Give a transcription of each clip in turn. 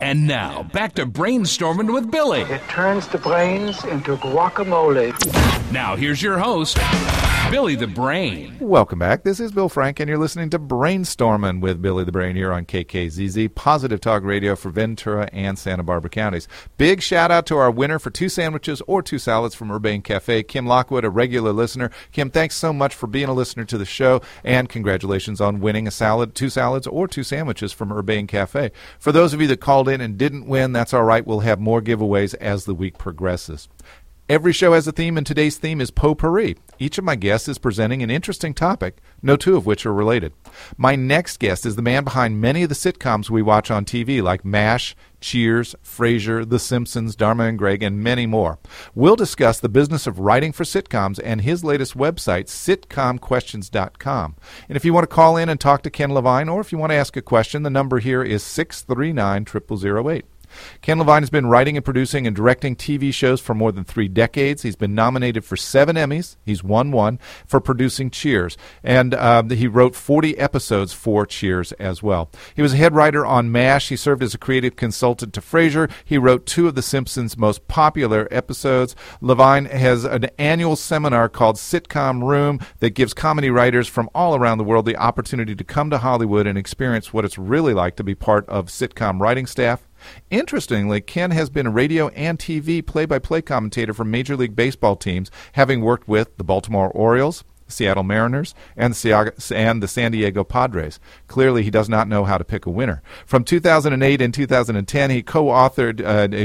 And now, back to Brainstorming with Billy. It turns the brains into guacamole. Now, here's your host, Billy the Brain. Welcome back. This is Bill Frank, and you're listening to Brainstorming with Billy the Brain here on KKZZ, Positive Talk Radio for Ventura and Santa Barbara counties. Big shout out to our winner for 2 sandwiches or 2 salads from Urbane Cafe, Kim Lockwood, a regular listener. Kim, thanks so much for being a listener to the show, and congratulations on winning a salad, 2 salads, or 2 sandwiches from Urbane Cafe. For those of you that called in and didn't win, that's all right. We'll have more giveaways as the week progresses. Every show has a theme, and today's theme is potpourri. Each of my guests is presenting an interesting topic, no 2 of which are related. My next guest is the man behind many of the sitcoms we watch on TV, like MASH, Cheers, Frasier, The Simpsons, Dharma and Greg, and many more. We'll discuss the business of writing for sitcoms and his latest website, sitcomquestions.com. And if you want to call in and talk to Ken Levine, or if you want to ask a question, the number here is 639-0008. Ken Levine has been writing and producing and directing TV shows for more than 3 decades. He's been nominated for 7 Emmys. He's won 1 for producing Cheers. And he wrote 40 episodes for Cheers as well. He was a head writer on MASH. He served as a creative consultant to Frasier. He wrote 2 of The Simpsons' most popular episodes. Levine has an annual seminar called Sitcom Room that gives comedy writers from all around the world the opportunity to come to Hollywood and experience what it's really like to be part of sitcom writing staff. Interestingly, Ken has been a radio and TV play-by-play commentator for Major League Baseball teams, having worked with the Baltimore Orioles, Seattle Mariners, and the San Diego Padres. Clearly, he does not know how to pick a winner. From 2008 and 2010, he co-hosted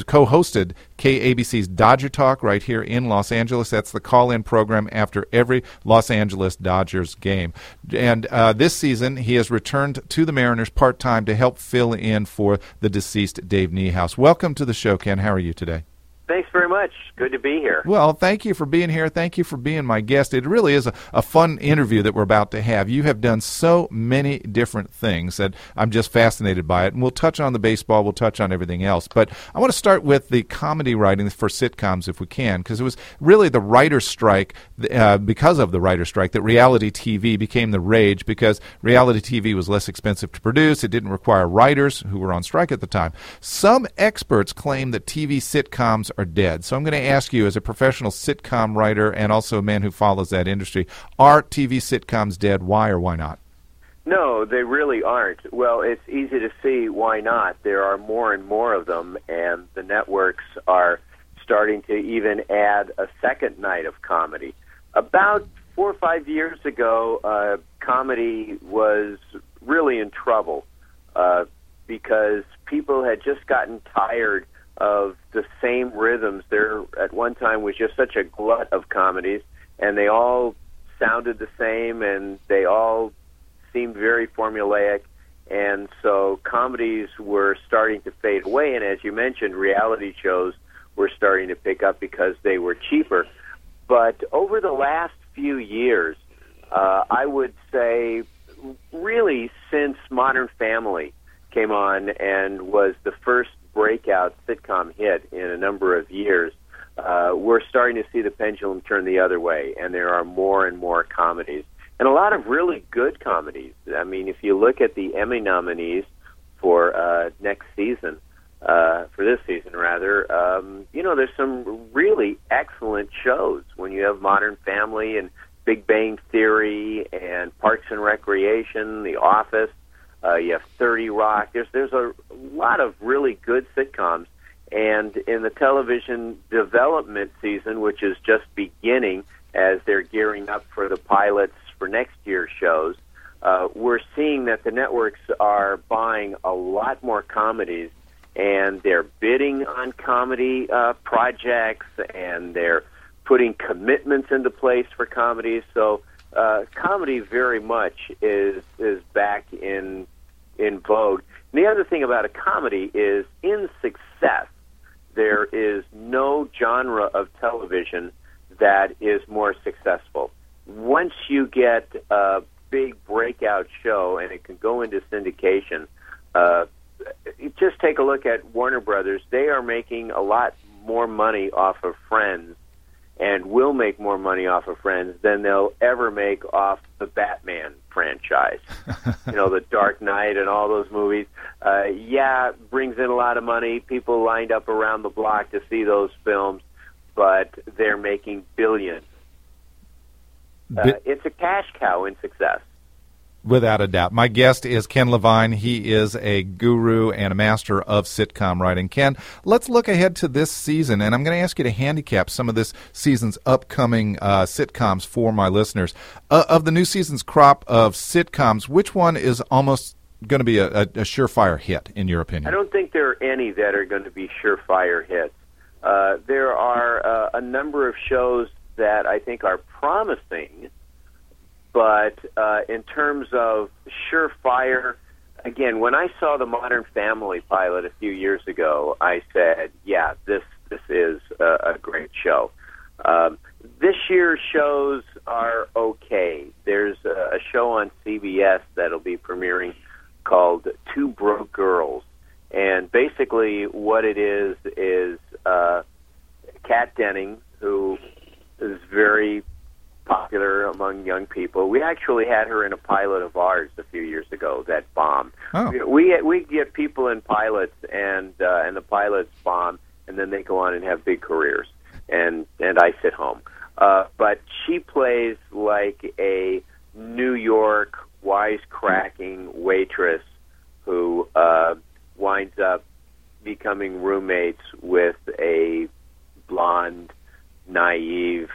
KABC's Dodger Talk right here in Los Angeles. That's the call-in program after every Los Angeles Dodgers game. And this season, he has returned to the Mariners part-time to help fill in for the deceased Dave Niehaus. Welcome to the show, Ken. How are you today? Thanks very much. Good to be here. Well, thank you for being here. Thank you for being my guest. It really is a fun interview that we're about to have. You have done so many different things that I'm just fascinated by it. And we'll touch on the baseball. We'll touch on everything else. But I want to start with the comedy writing for sitcoms if we can, because it was really the writer's strike, because of the writer's strike, that reality TV became the rage, because reality TV was less expensive to produce. It didn't require writers who were on strike at the time. Some experts claim that TV sitcoms are dead. So I'm going to ask you, as a professional sitcom writer and also a man who follows that industry, are TV sitcoms dead? Why or why not? No, they really aren't. Well, it's easy to see why not. There are more and more of them, and the networks are starting to even add a second night of comedy. About 4 or 5 years ago, comedy was really in trouble because people had just gotten tired of the same rhythms. There at one time was just such a glut of comedies, and they all sounded the same, and they all seemed very formulaic, and so comedies were starting to fade away, and as you mentioned, reality shows were starting to pick up because they were cheaper. But over the last few years, I would say really since Modern Family came on and was the first breakout sitcom hit in a number of years, we're starting to see the pendulum turn the other way, and there are more and more comedies, and a lot of really good comedies. I mean, if you look at the Emmy nominees for next season, for this season rather, there's some really excellent shows when you have Modern Family and Big Bang Theory and Parks and Recreation, The Office. You have 30 Rock. There's a lot of really good sitcoms. And in the television development season, which is just beginning as they're gearing up for the pilots for next year's shows, we're seeing that the networks are buying a lot more comedies, and they're bidding on comedy projects, and they're putting commitments into place for comedies. So comedy very much is back in vogue. And the other thing about a comedy is, in success, there is no genre of television that is more successful. Once you get a big breakout show and it can go into syndication, just take a look at Warner Brothers. They are making a lot more money off of Friends and will make more money off of Friends than they'll ever make off the Batman franchise. The Dark Knight and all those movies. Brings in a lot of money. People lined up around the block to see those films, but they're making billions. It's a cash cow in success. Without a doubt. My guest is Ken Levine. He is a guru and a master of sitcom writing. Ken, let's look ahead to this season, and I'm going to ask you to handicap some of this season's upcoming sitcoms for my listeners. Of the new season's crop of sitcoms, which one is almost going to be a surefire hit, in your opinion? I don't think there are any that are going to be surefire hits. There are a number of shows that I think are promising, but in terms of surefire, again, when I saw the Modern Family pilot a few years ago, I said, yeah, this is a great show. This year's shows are okay. There's a show on CBS that'll be premiering called Two Broke Girls. And basically what it is Kat Denning, who is very popular among young people. We actually had her in a pilot of ours a few years ago that bombed. Oh. We get people in pilots and the pilots bomb, and then they go on and have big careers. And I sit home. But she plays like a New York wisecracking waitress who winds up becoming roommates with a blonde, naive,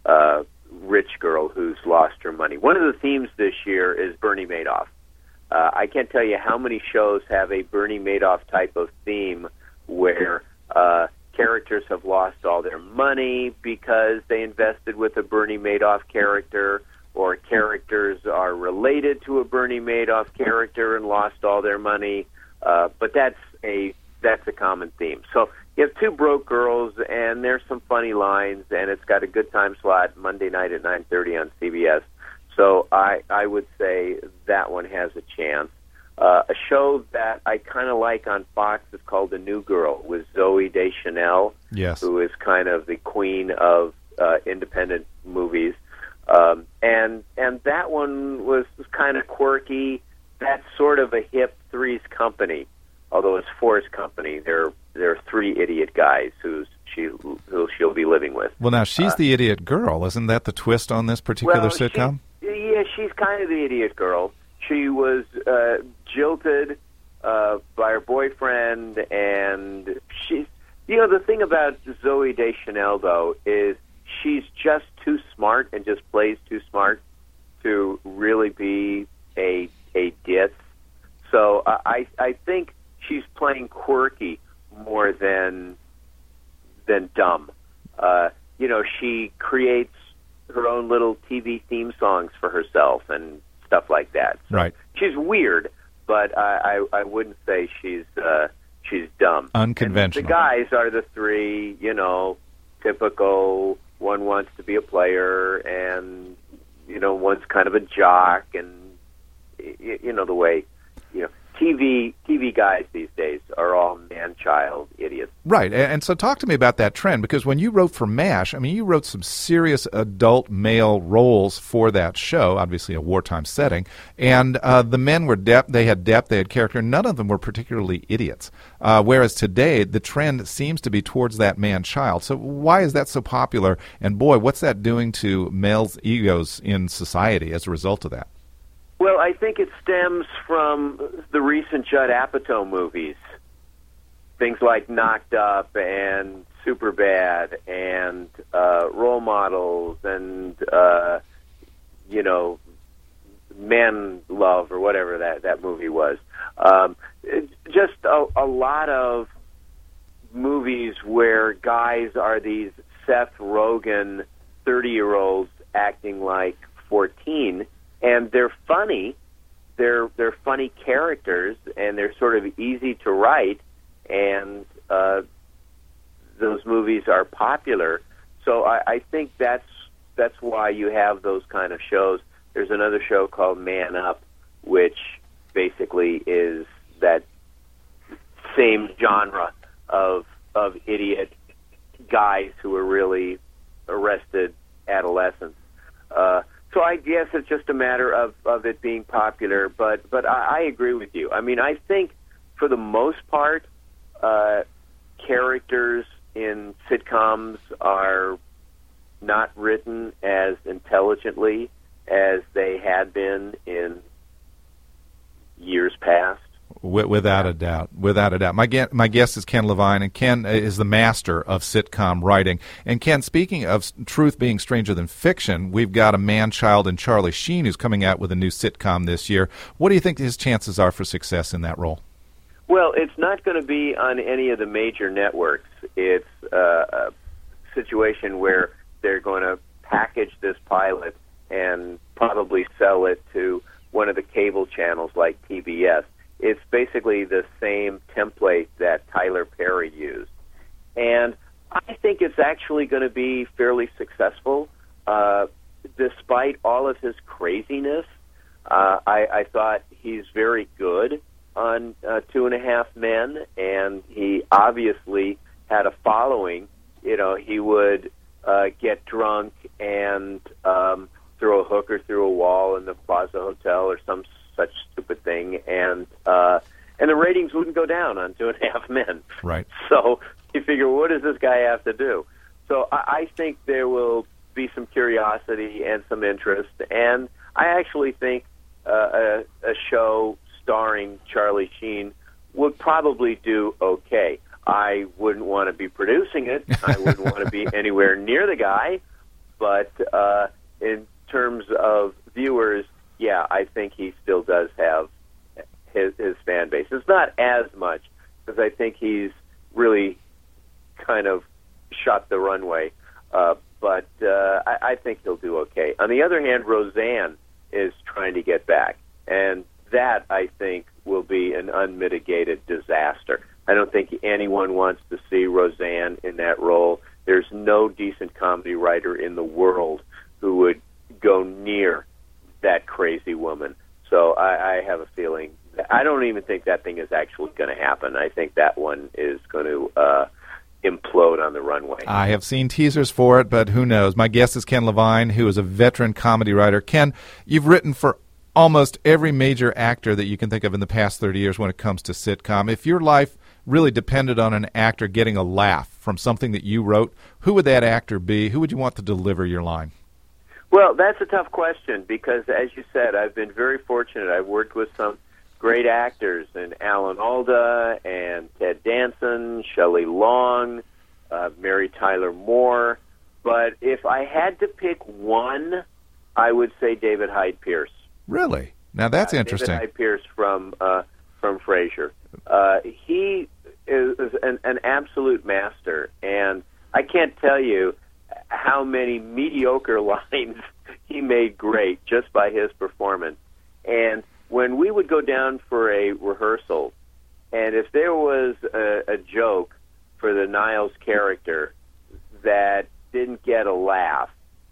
rich girl who's lost her money. One of the themes this year is Bernie Madoff. I can't tell you how many shows have a Bernie Madoff type of theme where characters have lost all their money because they invested with a Bernie Madoff character, or characters are related to a Bernie Madoff character and lost all their money. But that's a common theme. So you have Two Broke Girls, and there's some funny lines, and it's got a good time slot Monday night at 9:30 on CBS. So I would say that one has a chance. A show that I kind of like on Fox is called The New Girl with Zooey Deschanel, yes, who is kind of the queen of independent movies. And that one was kind of quirky. That's sort of a hip Three's Company, although it's Four's Company. There are three idiot guys who she'll be living with. Well, now, she's the idiot girl. Isn't that the twist on this particular sitcom? She's kind of the idiot girl. She was jilted by her boyfriend, and she's... the thing about Zooey Deschanel, though, is she's just too smart and just plays too smart to really be a ditz. So I think she's playing quirky more than dumb. She creates her own little TV theme songs for herself and stuff like that. So right. She's weird, but I wouldn't say she's dumb. Unconventional. And the guys are the three, typical. One wants to be a player, and one's kind of a jock, and the way TV guys these days are all man-child idiots. Right, and so talk to me about that trend, because when you wrote for MASH, you wrote some serious adult male roles for that show, obviously a wartime setting, and the men were they had depth, they had character, none of them were particularly idiots, whereas today the trend seems to be towards that man-child. So why is that so popular, and boy, what's that doing to males' egos in society as a result of that? Well, I think it stems from the recent Judd Apatow movies, things like Knocked Up and Superbad and Role Models and Men Love or whatever that movie was. Just a lot of movies where guys are these Seth Rogen 30-year-olds acting like 14. And they're funny. They're funny characters, and they're sort of easy to write. And those movies are popular. So I think that's why you have those kind of shows. There's another show called Man Up, which basically is that same genre of idiot guys who are really arrested adolescents. So I guess it's just a matter of it being popular, but I agree with you. I mean, I think for the most part, characters in sitcoms are not written as intelligently as they had been in years past. Without a doubt. My guest is Ken Levine, and Ken is the master of sitcom writing. And Ken, speaking of truth being stranger than fiction, we've got a man-child in Charlie Sheen who's coming out with a new sitcom this year. What do you think his chances are for success in that role? Well, it's not going to be on any of the major networks. It's a situation where they're going to package this pilot and probably sell it to one of the cable channels like PBS. It's basically the same template that Tyler Perry used. And I think it's actually going to be fairly successful. Despite all of his craziness, I thought he's very good on 2.5 Men, and he obviously had a following. You know, he would get drunk and throw a hooker through a wall in the Plaza Hotel or some such stupid thing, and the ratings wouldn't go down on 2.5 Men. Right. So you figure, what does this guy have to do? So I think there will be some curiosity and some interest, and I actually think a show starring Charlie Sheen would probably do okay. I wouldn't want to be producing it. I wouldn't want to be anywhere near the guy, but in terms of viewers, yeah, I think he still does have his fan base. It's not as much, because I think he's really kind of shot the runway, but I think he'll do okay. On the other hand, Roseanne is trying to get back, and that, I think, will be an unmitigated disaster. I don't think anyone wants to see Roseanne in that role. There's no decent comedy writer in the world who would go near that crazy woman. So I have a feeling, I don't even think that thing is actually going to happen. I think that one is going to implode on the runway. I have seen teasers for it, but who knows? My guest is Ken Levine, who is a veteran comedy writer. Ken, you've written for almost every major actor that you can think of in the past 30 years when it comes to sitcom. If your life really depended on an actor getting a laugh from something that you wrote, who would that actor be? Who would you want to deliver your line? Well, that's a tough question because, as you said, I've been very fortunate. I've worked with some great actors, and Alan Alda and Ted Danson, Shelley Long, Mary Tyler Moore. But if I had to pick one, I would say David Hyde Pierce. Really? Now that's interesting. David Hyde Pierce from Frasier. He is an absolute master, and I can't tell you how many mediocre lines he made great just by his performance. And when we would go down for a rehearsal, and if there was a joke for the Niles character that didn't get a laugh,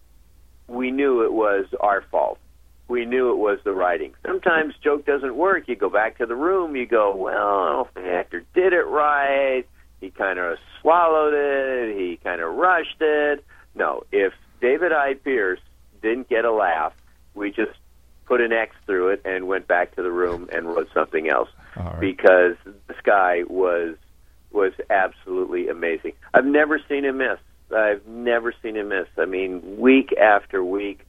we knew it was our fault. We knew it was the writing. Sometimes joke doesn't work. You go back to the room, you go, well, I don't know if the actor did it right. He kind of swallowed it. He kind of rushed it. No, if David Hyde Pierce didn't get a laugh, we just put an X through it and went back to the room and wrote something else. Right. Because this guy was absolutely amazing. I've never seen him miss. I mean, week after week,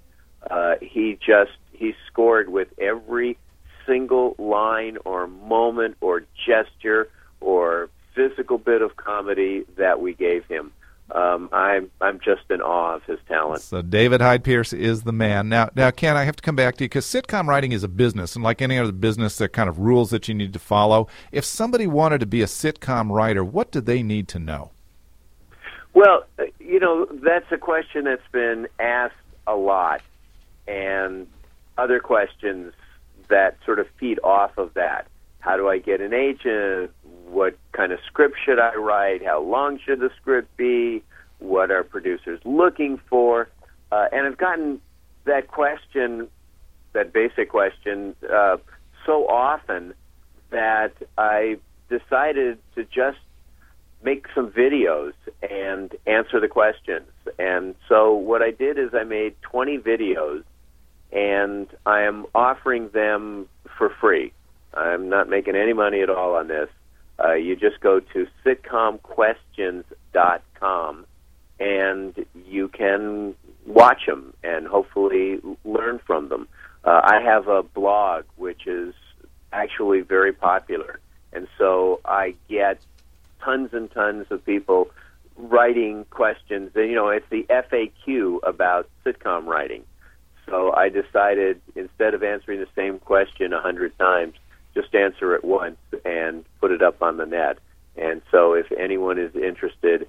he scored with every single line or moment or gesture or physical bit of comedy that we gave him. I'm just in awe of his talent. So David Hyde Pierce is the man. Now, Ken, I have to come back to you because sitcom writing is a business, and like any other business, there are kind of rules that you need to follow. If somebody wanted to be a sitcom writer, what do they need to know? Well, that's a question that's been asked a lot, and other questions that sort of feed off of that. How do I get an agent? What kind of script should I write? How long should the script be? What are producers looking for? And I've gotten that question, that basic question, so often that I decided to just make some videos and answer the questions. And so what I did is I made 20 videos, and I am offering them for free. I'm not making any money at all on this. You just go to sitcomquestions.com, and you can watch them and hopefully learn from them. I have a blog which is actually very popular, and so I get tons and tons of people writing questions. And, it's the FAQ about sitcom writing. So I decided, instead of answering the same question 100 times, just answer it once and put it up on the net. And so if anyone is interested,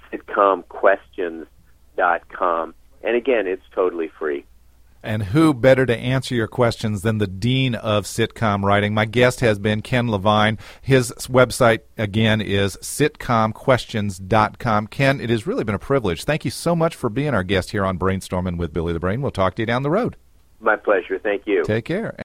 sitcomquestions.com. And again, it's totally free. And who better to answer your questions than the dean of sitcom writing? My guest has been Ken Levine. His website, again, is sitcomquestions.com. Ken, it has really been a privilege. Thank you so much for being our guest here on Brainstorming with Billy the Brain. We'll talk to you down the road. My pleasure. Thank you. Take care.